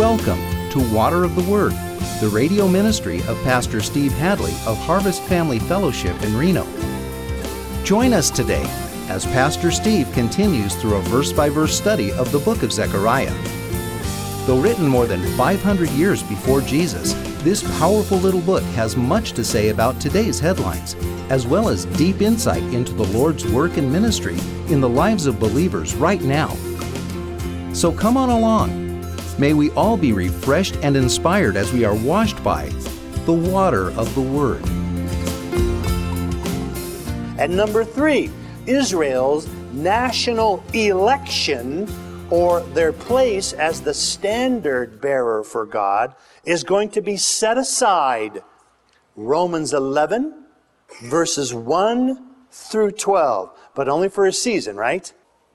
Welcome to Water of the Word, the radio ministry of Pastor Steve Hadley of Harvest Family Fellowship in Reno. Join us today as Pastor Steve continues through a verse-by-verse study of the book of Zechariah. Though written more than 500 years before Jesus, this powerful little book has much to say about today's headlines, as well as deep insight into the Lord's work and ministry in the lives of believers right now. So come on along. May we all be refreshed and inspired as we are washed by the water of the Word. And number 3, Israel's national election, or their place as the standard bearer for God, is going to be set aside. Romans 11, verses 1 through 12, but only for a season, right?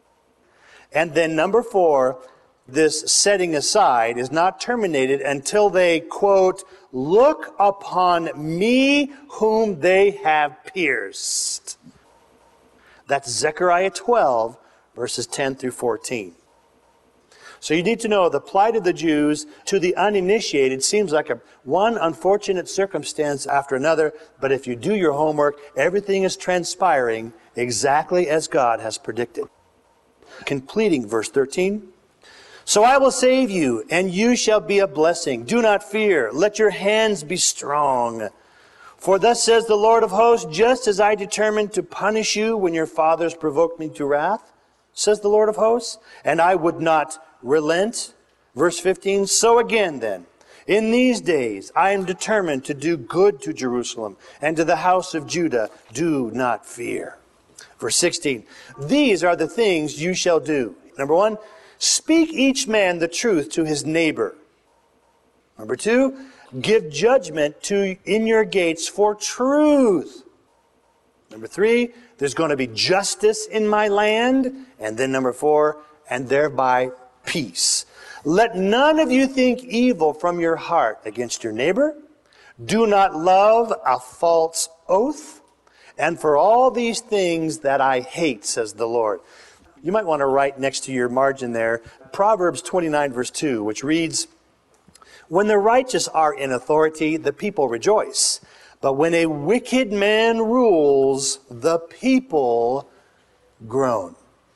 And then number 4, this setting aside is not terminated until they, quote, look upon me whom they have pierced. That's Zechariah 12, verses 10 through 14. So you need to know the plight of the Jews to the uninitiated seems like one unfortunate circumstance after another, but if you do your homework, everything is transpiring exactly as God has predicted. Completing verse 13. So I will save you, and you shall be a blessing. Do not fear. Let your hands be strong. For thus says the Lord of hosts, just as I determined to punish you when your fathers provoked me to wrath, says the Lord of hosts, and I would not relent. Verse 15, so again then, in these days I am determined to do good to Jerusalem and to the house of Judah. Do not fear. Verse 16, these are the things you shall do. Number 1, speak each man the truth to his neighbor. Number 2, give judgment in your gates for truth. Number 3, there's going to be justice in my land. And then number 4, and thereby peace. Let none of you think evil from your heart against your neighbor. Do not love a false oath. And for all these things that I hate, says the Lord. You might want to write next to your margin there, Proverbs 29, verse 2, which reads, when the righteous are in authority, the people rejoice. But when a wicked man rules, the people groan.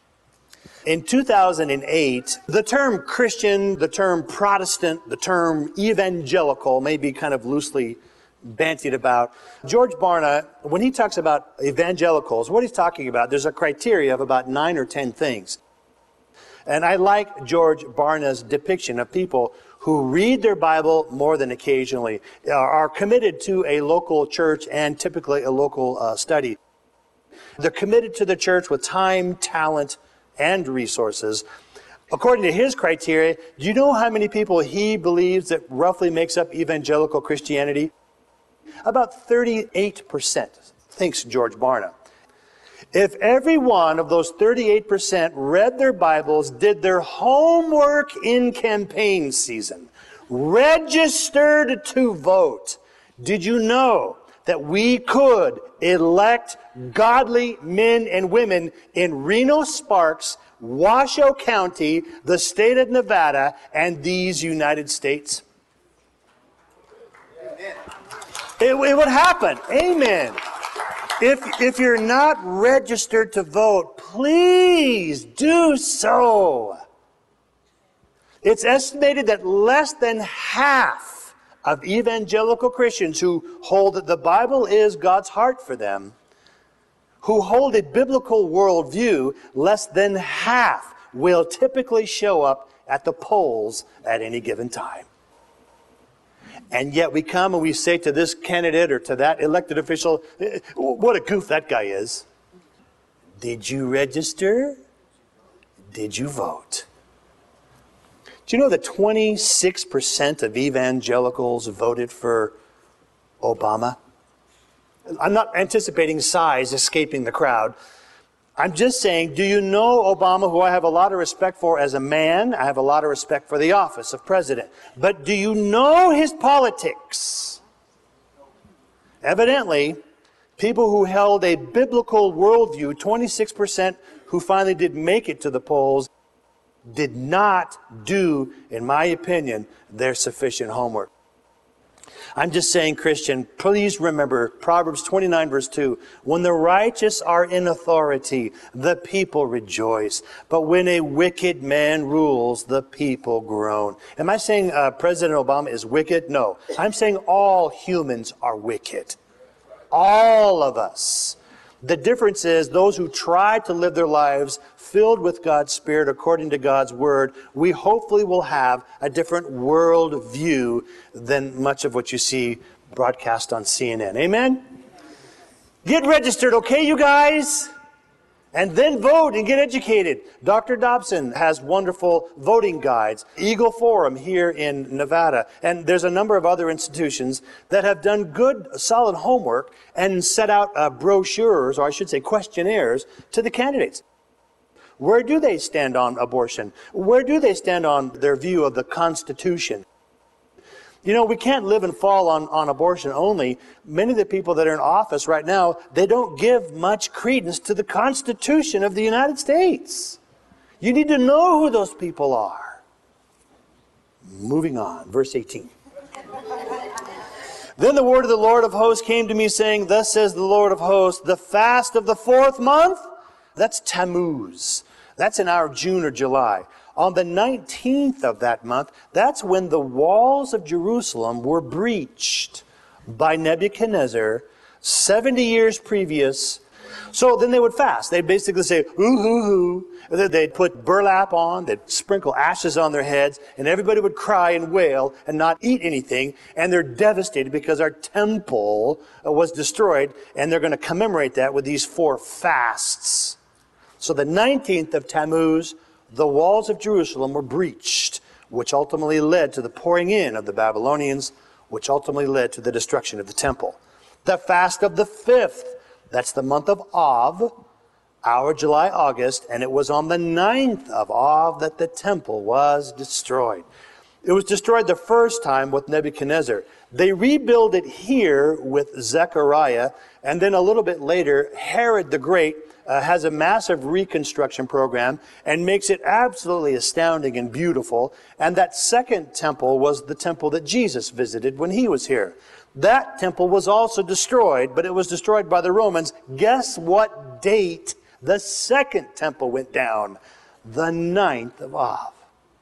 In 2008, the term Christian, the term Protestant, the term evangelical may be kind of loosely bantied about. George Barna, when he talks about evangelicals, what he's talking about, there's a criteria of about 9 or 10 things. And I like George Barna's depiction of people who read their Bible more than occasionally, are committed to a local church and typically a local study. They're committed to the church with time, talent, and resources. According to his criteria, do you know how many people he believes that roughly makes up evangelical Christianity? About 38%, thinks George Barna. If every one of those 38% read their Bibles, did their homework in campaign season, registered to vote, did you know that we could elect godly men and women in Reno Sparks, Washoe County, the state of Nevada, and these United States? It would happen. Amen. If you're not registered to vote, please do so. It's estimated that less than half of evangelical Christians who hold that the Bible is God's heart for them, who hold a biblical worldview, less than half will typically show up at the polls at any given time. And yet we come and we say to this candidate or to that elected official, what a goof that guy is. Did you register? Did you vote? Do you know that 26% of evangelicals voted for Obama? I'm not anticipating size escaping the crowd. I'm just saying, do you know Obama, who I have a lot of respect for as a man? I have a lot of respect for the office of president. But do you know his politics? Evidently, people who held a biblical worldview, 26% who finally did make it to the polls, did not do, in my opinion, their sufficient homework. I'm just saying, Christian, please remember Proverbs 29 verse 2. When the righteous are in authority, the people rejoice. But when a wicked man rules, the people groan. Am I saying President Obama is wicked? No. I'm saying all humans are wicked. All of us. The difference is those who try to live their lives filled with God's Spirit according to God's Word, we hopefully will have a different world view than much of what you see broadcast on CNN. Amen? Get registered, okay, you guys? And then vote and get educated. Dr. Dobson has wonderful voting guides. Eagle Forum here in Nevada. And there's a number of other institutions that have done good, solid homework and set out brochures, or I should say questionnaires, to the candidates. Where do they stand on abortion? Where do they stand on their view of the Constitution? You know, we can't live and fall on abortion only. Many of the people that are in office right now, they don't give much credence to the Constitution of the United States. You need to know who those people are. Moving on, verse 18. Then the word of the Lord of hosts came to me, saying, Thus says the Lord of hosts, the fast of the 4th month, that's Tammuz. That's in our June or July. On the 19th of that month, that's when the walls of Jerusalem were breached by Nebuchadnezzar 70 years previous. So then they would fast. They'd basically say, ooh, hoo, hoo. They'd put burlap on, they'd sprinkle ashes on their heads, and everybody would cry and wail and not eat anything. And they're devastated because our temple was destroyed, and they're going to commemorate that with these 4 fasts. So the 19th of Tammuz, the walls of Jerusalem were breached, which ultimately led to the pouring in of the Babylonians, which ultimately led to the destruction of the temple. The fast of the 5th, that's the month of Av, our July, August, and it was on the 9th of Av that the temple was destroyed. It was destroyed the first time with Nebuchadnezzar. They rebuild it here with Zechariah, and then a little bit later, Herod the Great has a massive reconstruction program and makes it absolutely astounding and beautiful. And that second temple was the temple that Jesus visited when he was here. That temple was also destroyed, but it was destroyed by the Romans. Guess what date the second temple went down? The 9th of Av.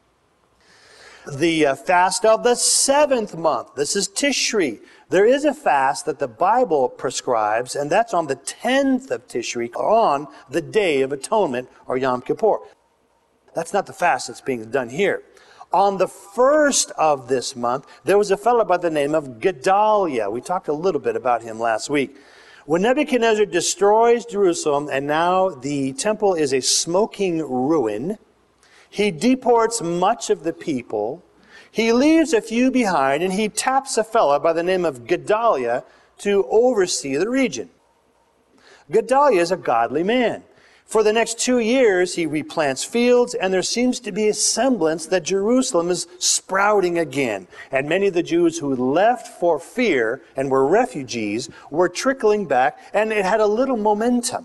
The fast of the 7th month. This is Tishri. There is a fast that the Bible prescribes, and that's on the 10th of Tishri, on the Day of Atonement, or Yom Kippur. That's not the fast that's being done here. On the 1st of this month, there was a fellow by the name of Gedaliah. We talked a little bit about him last week. When Nebuchadnezzar destroys Jerusalem, and now the temple is a smoking ruin, he deports much of the people. He leaves a few behind, and he taps a fellow by the name of Gedaliah to oversee the region. Gedaliah is a godly man. For the next 2 years, he replants fields, and there seems to be a semblance that Jerusalem is sprouting again. And many of the Jews who left for fear and were refugees were trickling back, and it had a little momentum.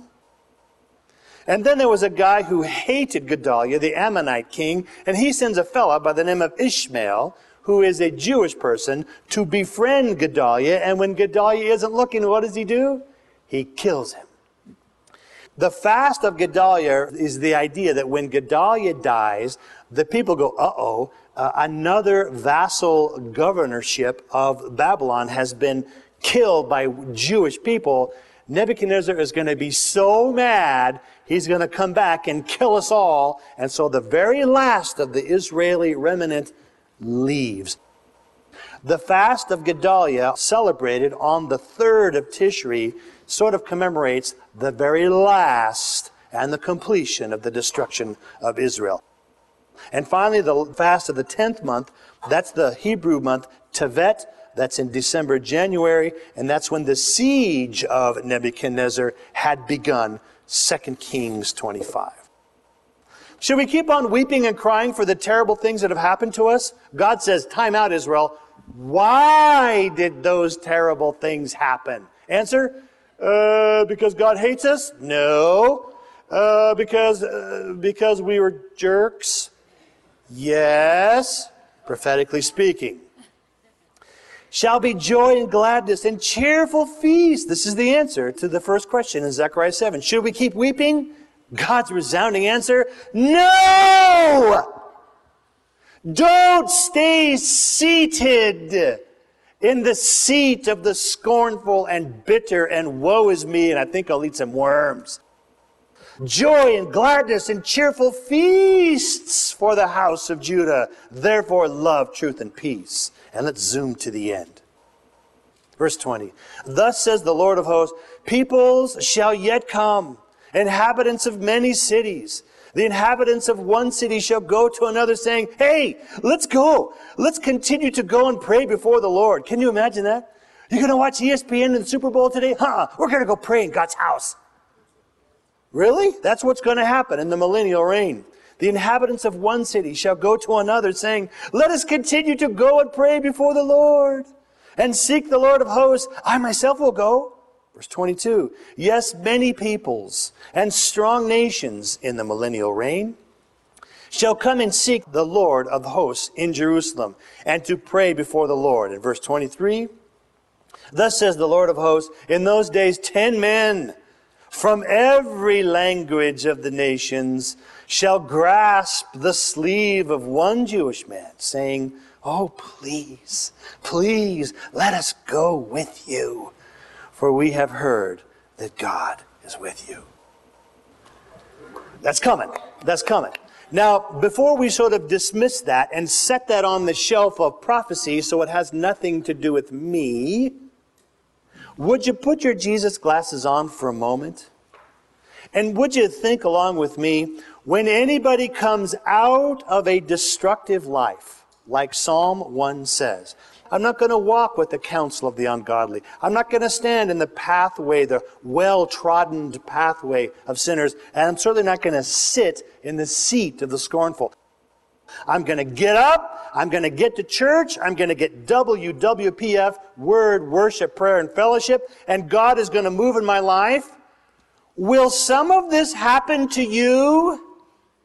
And then there was a guy who hated Gedaliah, the Ammonite king, and he sends a fellow by the name of Ishmael, who is a Jewish person, to befriend Gedaliah. And when Gedaliah isn't looking, what does he do? He kills him. The fast of Gedaliah is the idea that when Gedaliah dies, the people go, uh-oh, another vassal governorship of Babylon has been killed by Jewish people. Nebuchadnezzar is going to be so mad, he's going to come back and kill us all. And so the very last of the Israeli remnant leaves. The fast of Gedaliah, celebrated on the 3rd of Tishri, sort of commemorates the very last and the completion of the destruction of Israel. And finally, the fast of the 10th month, that's the Hebrew month, Tevet. That's in December, January, and that's when the siege of Nebuchadnezzar had begun, 2 Kings 25. Should we keep on weeping and crying for the terrible things that have happened to us? God says, time out, Israel. Why did those terrible things happen? Answer, because God hates us? No. Because we were jerks? Yes, prophetically speaking. Shall be joy and gladness and cheerful feast. This is the answer to the first question in Zechariah 7. Should we keep weeping? God's resounding answer, no! Don't stay seated in the seat of the scornful and bitter and woe is me, and I think I'll eat some worms. Joy and gladness and cheerful feasts for the house of Judah. Therefore love, truth, and peace. And let's zoom to the end. Verse 20. Thus says the Lord of hosts, peoples shall yet come, inhabitants of many cities. The inhabitants of one city shall go to another saying, hey, let's go. Let's continue to go and pray before the Lord. Can you imagine that? You're going to watch ESPN and the Super Bowl today? We're going to go pray in God's house. Really? That's what's going to happen in the millennial reign. The inhabitants of one city shall go to another, saying, let us continue to go and pray before the Lord, and seek the Lord of hosts. I myself will go. Verse 22, yes, many peoples and strong nations in the millennial reign shall come and seek the Lord of hosts in Jerusalem, and to pray before the Lord. In verse 23, thus says the Lord of hosts, in those days 10 men from every language of the nations shall grasp the sleeve of one Jewish man, saying, oh, please, please, let us go with you, for we have heard that God is with you. That's coming. That's coming. Now, before we sort of dismiss that and set that on the shelf of prophecy so it has nothing to do with me, would you put your Jesus glasses on for a moment? And would you think along with me, when anybody comes out of a destructive life, like Psalm 1 says, I'm not going to walk with the counsel of the ungodly. I'm not going to stand in the pathway, the well-trodden pathway of sinners. And I'm certainly not going to sit in the seat of the scornful. I'm going to get up. I'm going to get to church. I'm going to get WWPF, Word, Worship, Prayer, and Fellowship. And God is going to move in my life. Will some of this happen to you?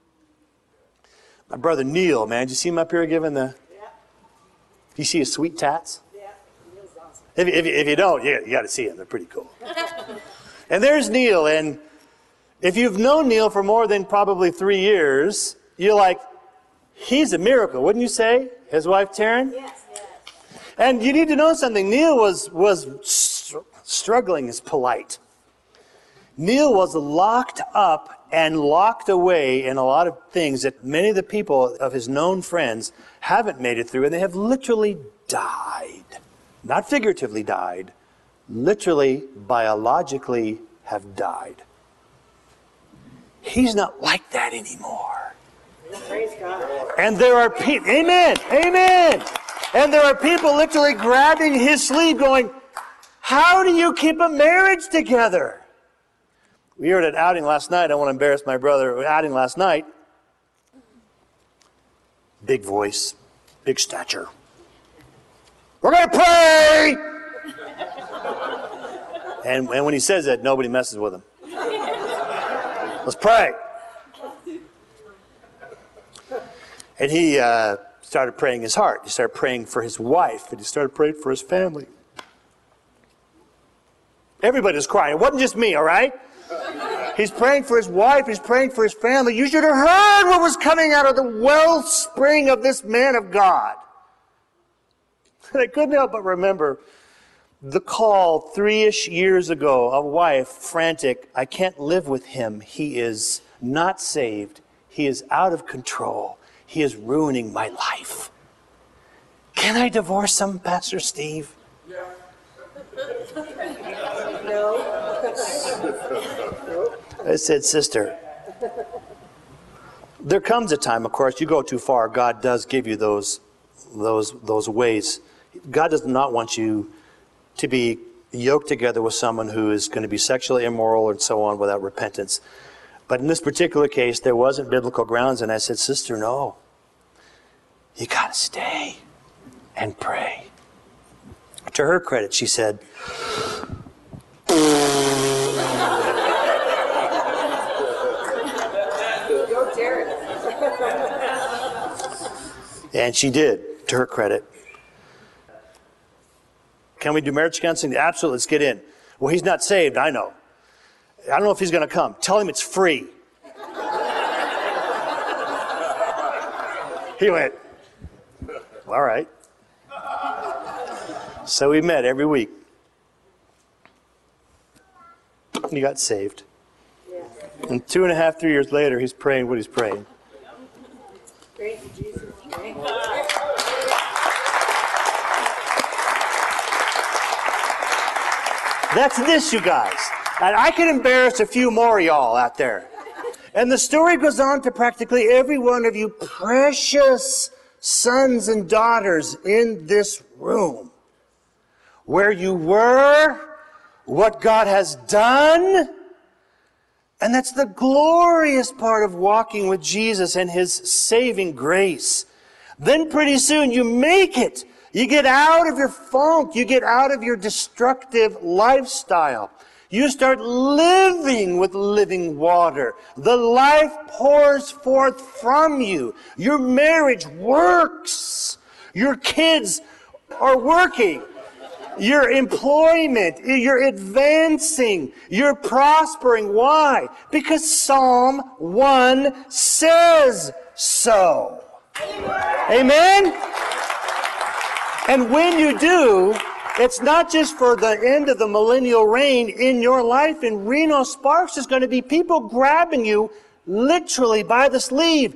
My brother Neil, man. Did you see him up here giving the... Do you see his sweet tats? Yeah, Neil's awesome. If you don't, you got to see them. They're pretty cool. And there's Neil. And if you've known Neil for more than probably 3 years, you're like, he's a miracle, wouldn't you say? His wife, Taryn? Yes, yes. And you need to know something. Neil was struggling is polite. Neil was locked up and locked away in a lot of things that many of the people of his known friends haven't made it through, and they have literally died. Not figuratively died, literally, biologically have died. He's not like that anymore. Praise God. And there are people, amen, amen. And there are people literally grabbing his sleeve going, how do you keep a marriage together? We were at an outing last night. I don't want to embarrass my brother. We were outing last night. Big voice, big stature. We're going to pray! And when he says that, nobody messes with him. Let's pray. And he started praying his heart. He started praying for his wife, and he started praying for his family. Everybody was crying. It wasn't just me, all right? He's praying for his wife. He's praying for his family. You should have heard what was coming out of the wellspring of this man of God. And I couldn't help but remember the call 3-ish years ago, a wife, frantic, I can't live with him. He is not saved. He is out of control. He is ruining my life. Can I divorce him, Pastor Steve? No. I said, sister, there comes a time, of course, you go too far. God does give you those ways. God does not want you to be yoked together with someone who is going to be sexually immoral and so on without repentance. But in this particular case, there wasn't biblical grounds, and I said, sister, no. You got to stay and pray. To her credit, she said, Go, Jared. And she did, to her credit. Can we do marriage counseling? Absolutely, let's get in. Well, he's not saved, I know. I don't know if he's going to come. Tell him it's free. He went, all right. So we met every week. And he got saved. And 2.5, 3 years later, he's praying what he's praying. Praise Jesus. That's this, you guys. And I can embarrass a few more of y'all out there. And the story goes on to practically every one of you precious sons and daughters in this room. Where you were, what God has done. And that's the glorious part of walking with Jesus and His saving grace. Then pretty soon you make it. You get out of your funk. You get out of your destructive lifestyle. You start living with living water. The life pours forth from you. Your marriage works. Your kids are working. Your employment, you're advancing, you're prospering. Why? Because Psalm 1 says so. Amen? And when you do, it's not just for the end of the millennial reign in your life. In Reno Sparks, there's going to be people grabbing you literally by the sleeve.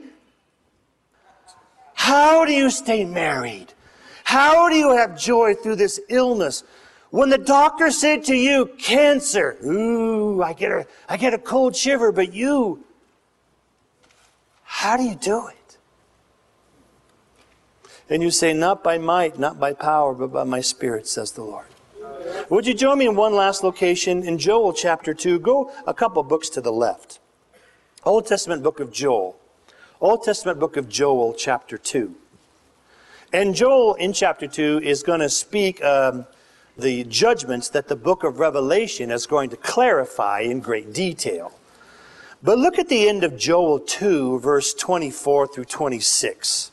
How do you stay married? How do you have joy through this illness? When the doctor said to you, cancer, ooh, I get a cold shiver, but you, how do you do it? And you say, not by might, not by power, but by my Spirit, says the Lord. Would you join me in one last location? In Joel chapter 2, go a couple books to the left. Old Testament book of Joel. Old Testament book of Joel chapter 2. And Joel in chapter 2 is going to speak the judgments that the book of Revelation is going to clarify in great detail. But look at the end of Joel 2, verse 24 through 26.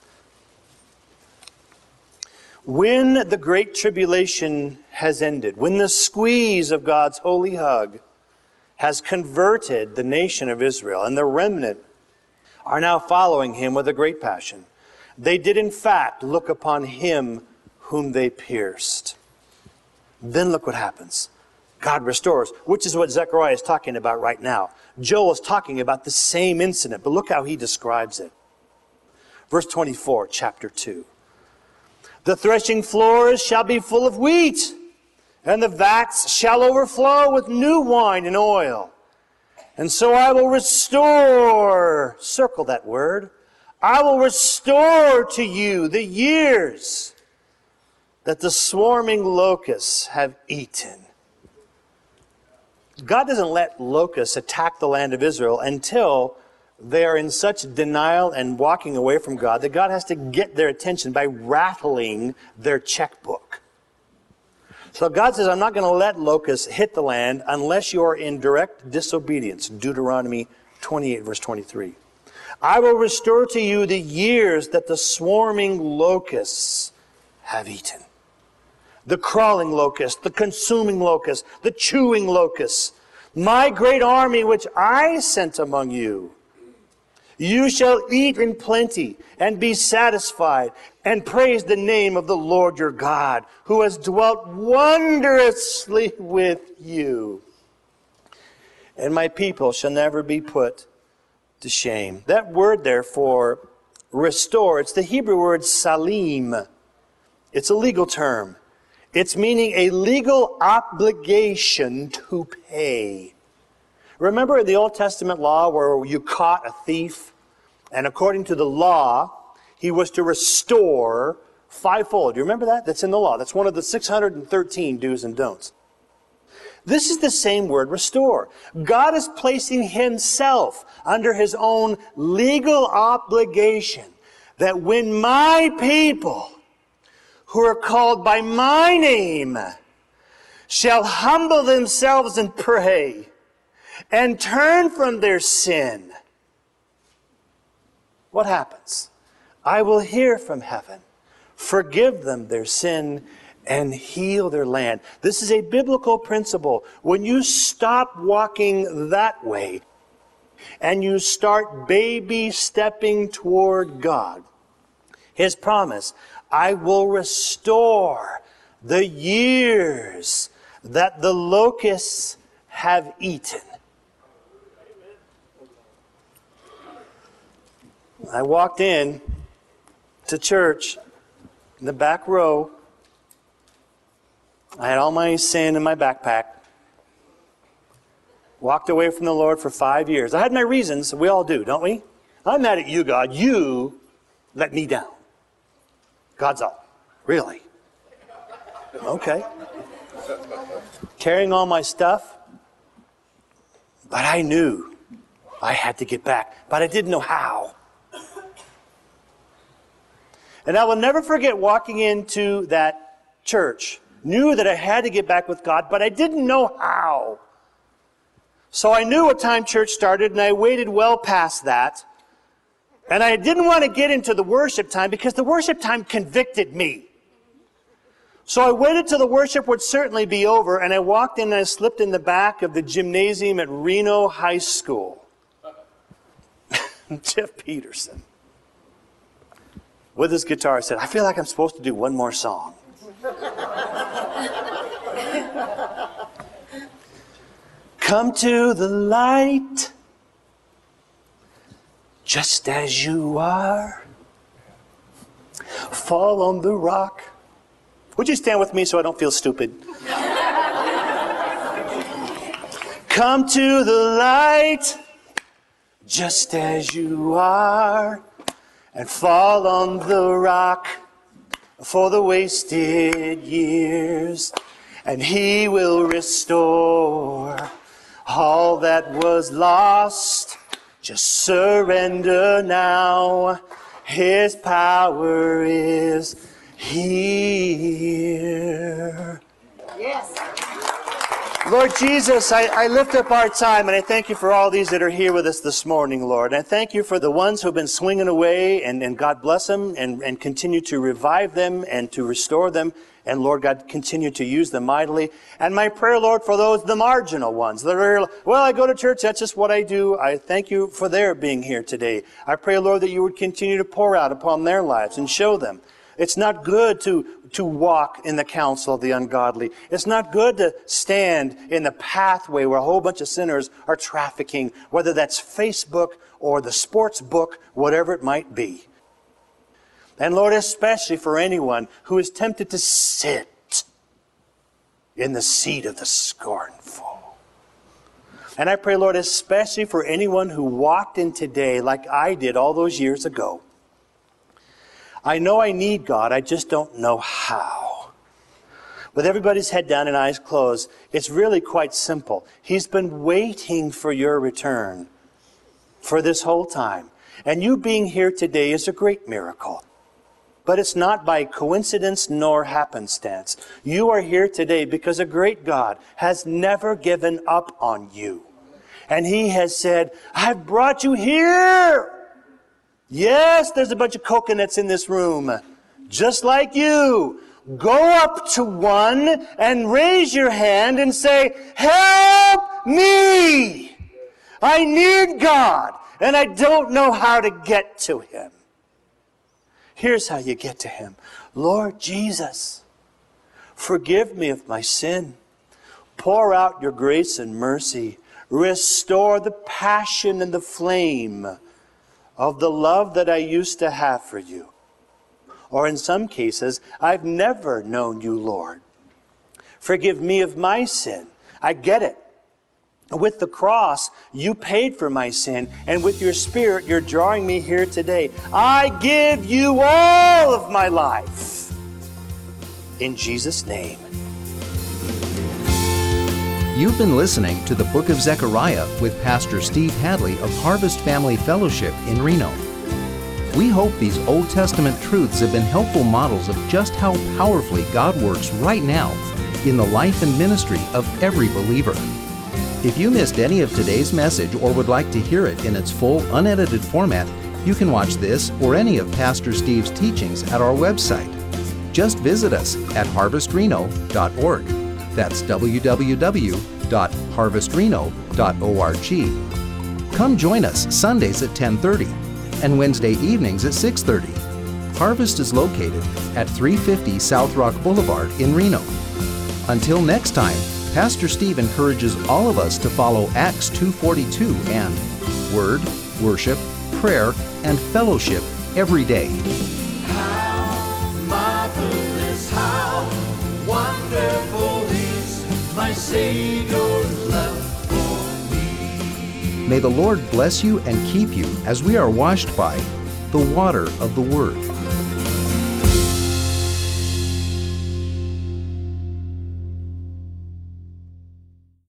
When the great tribulation has ended, when the squeeze of God's holy hug has converted the nation of Israel, and the remnant are now following Him with a great passion, they did in fact look upon Him whom they pierced. Then look what happens. God restores, which is what Zechariah is talking about right now. Joel is talking about the same incident, but look how he describes it. Verse 24, chapter 2. The threshing floors shall be full of wheat, and the vats shall overflow with new wine and oil. And so I will restore, circle that word, I will restore to you the years that the swarming locusts have eaten. God doesn't let locusts attack the land of Israel until they are in such denial and walking away from God that God has to get their attention by rattling their checkbook. So God says, I'm not going to let locusts hit the land unless you are in direct disobedience. Deuteronomy 28, verse 23. I will restore to you the years that the swarming locusts have eaten. The crawling locust, the consuming locust, the chewing locust. My great army which I sent among you. You shall eat in plenty and be satisfied and praise the name of the Lord your God, who has dwelt wondrously with you. And my people shall never be put to shame. That word there for restore, it's the Hebrew word salim. It's a legal term. It's meaning a legal obligation to pay. Remember in the Old Testament law where you caught a thief, and according to the law, he was to restore fivefold. Do you remember that? That's in the law. That's one of the 613 do's and don'ts. This is the same word, restore. God is placing Himself under His own legal obligation that when my people who are called by my name shall humble themselves and pray and turn from their sin, what happens? I will hear from heaven, forgive them their sin, and heal their land. This is a biblical principle. When you stop walking that way and you start baby stepping toward God, His promise, I will restore the years that the locusts have eaten. I walked in to church in the back row. I had all my sin in my backpack. Walked away from the Lord for 5 years. I had my reasons. We all do, don't we? I'm mad at you, God. You let me down. God's all, really? Okay. Carrying all my stuff. But I knew I had to get back. But I didn't know how. And I will never forget walking into that church. Knew that I had to get back with God, but I didn't know how. So I knew what time church started, and I waited well past that. And I didn't want to get into the worship time because the worship time convicted me. So I waited till the worship would certainly be over, and I walked in and I slipped in the back of the gymnasium at Reno High School. Jeff Peterson, with his guitar, said, I feel like I'm supposed to do one more song. Come to the light, just as you are. Fall on the rock. Would you stand with me so I don't feel stupid? Come to the light, just as you are, and fall on the rock for the wasted years, and He will restore all that was lost. Just surrender now. His power is here. Yes. Lord Jesus, I lift up our time, and I thank you for all these that are here with us this morning, Lord. And I thank you for the ones who have been swinging away, and God bless them, and continue to revive them and to restore them. And Lord God, continue to use them mightily. And my prayer, Lord, for those, the marginal ones that are, well, I go to church, that's just what I do. I thank you for their being here today. I pray, Lord, that you would continue to pour out upon their lives and show them. It's not good to walk in the counsel of the ungodly. It's not good to stand in the pathway where a whole bunch of sinners are trafficking, whether that's Facebook or the sports book, whatever it might be. And Lord, especially for anyone who is tempted to sit in the seat of the scornful. And I pray, Lord, especially for anyone who walked in today like I did all those years ago. I know I need God, I just don't know how. With everybody's head down and eyes closed, it's really quite simple. He's been waiting for your return for this whole time. And you being here today is a great miracle. But it's not by coincidence nor happenstance. You are here today because a great God has never given up on you. And He has said, I've brought you here. Yes, there's a bunch of coconuts in this room, just like you. Go up to one and raise your hand and say, help me. I need God, and I don't know how to get to Him. Here's how you get to Him. Lord Jesus, forgive me of my sin. Pour out your grace and mercy. Restore the passion and the flame of the love that I used to have for you. Or in some cases, I've never known you, Lord. Forgive me of my sin. I get it. With the cross, you paid for my sin, and with your Spirit, you're drawing me here today. I give you all of my life. In Jesus' name. You've been listening to the Book of Zechariah with Pastor Steve Hadley of Harvest Family Fellowship in Reno. We hope these Old Testament truths have been helpful models of just how powerfully God works right now in the life and ministry of every believer. If you missed any of today's message or would like to hear it in its full, unedited format, You can watch this or any of Pastor Steve's teachings at our website. Just visit us at harvestreno.org. That's www.harvestreno.org. Come join us Sundays at 10:30 and Wednesday evenings at 6:30. Harvest is located at 350 South Rock Boulevard in Reno. Until next time, Pastor Steve encourages all of us to follow Acts 2:42 and Word, Worship, Prayer, and Fellowship every day. How marvelous, how wonderful is my Savior's love for me. May the Lord bless you and keep you as we are washed by the water of the Word.